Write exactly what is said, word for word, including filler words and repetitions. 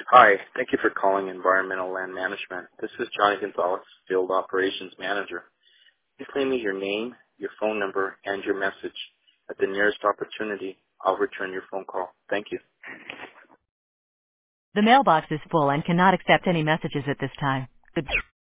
Hi, thank you for calling Environmental Land Management. This is Johnny Gonzalez, Field Operations Manager. Please leave me your name, your phone number, and your message. At the nearest opportunity, I'll return your phone call. Thank you. The mailbox is full and cannot accept any messages at this time. Good